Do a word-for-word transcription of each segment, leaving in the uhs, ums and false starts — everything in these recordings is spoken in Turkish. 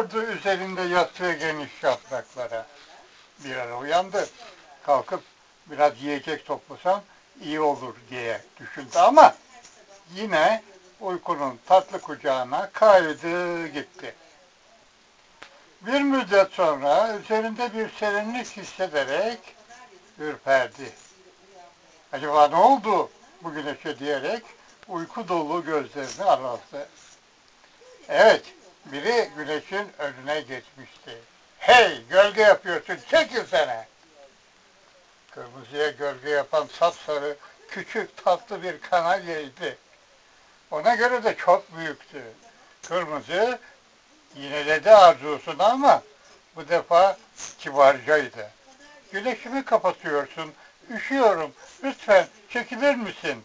Sarıldı üzerinde yastığı geniş yapraklara. Bir ara uyandı. Kalkıp biraz yiyecek toplasam iyi olur diye düşündü ama yine uykunun tatlı kucağına kaydı gitti. Bir müddet sonra üzerinde bir serinlik hissederek ürperdi. Acaba ne oldu bu güneşe diyerek uyku dolu gözlerini araladı. Evet, biri güneşin önüne geçmişti. Hey, gölge yapıyorsun, çekilsene. Kırmızıya gölge yapan sapsarı, küçük, tatlı bir kanaryaydı. Ona göre de çok büyüktü. Kırmızı yineledi arzusunu ama bu defa kibarcaydı. Güneşimi kapatıyorsun, üşüyorum, lütfen çekilir misin?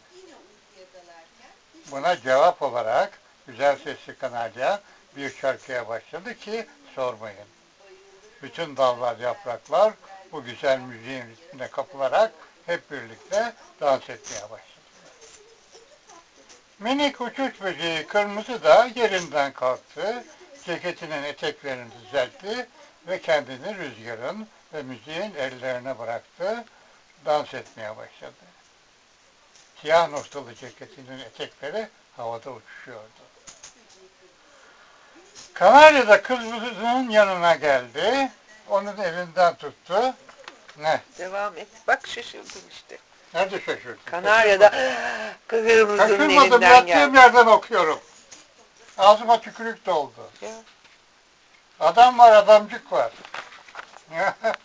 Buna cevap olarak güzel sesli kanarya bir şarkıya başladı ki sormayın. Bütün dallar, yapraklar bu güzel müziğin ritmine kapılarak hep birlikte dans etmeye başladı. Minik uçuş böceği kırmızı da yerinden kalktı, ceketinin eteklerini düzeltti ve kendini rüzgarın ve müziğin ellerine bıraktı, dans etmeye başladı. Siyah noktalı ceketinin etekleri havada uçuşuyordu. Kanarya da kızımızın yanına geldi, onun elinden tuttu. Ne? Devam et. Bak şaşırdın işte. Nerede şaşırdın? Kanarya'da kırmızının Şaşırmadım, elinden yattığım geldi. yerden okuyorum. Ağzıma tükürük doldu. Ya. Adam var, adamcık var.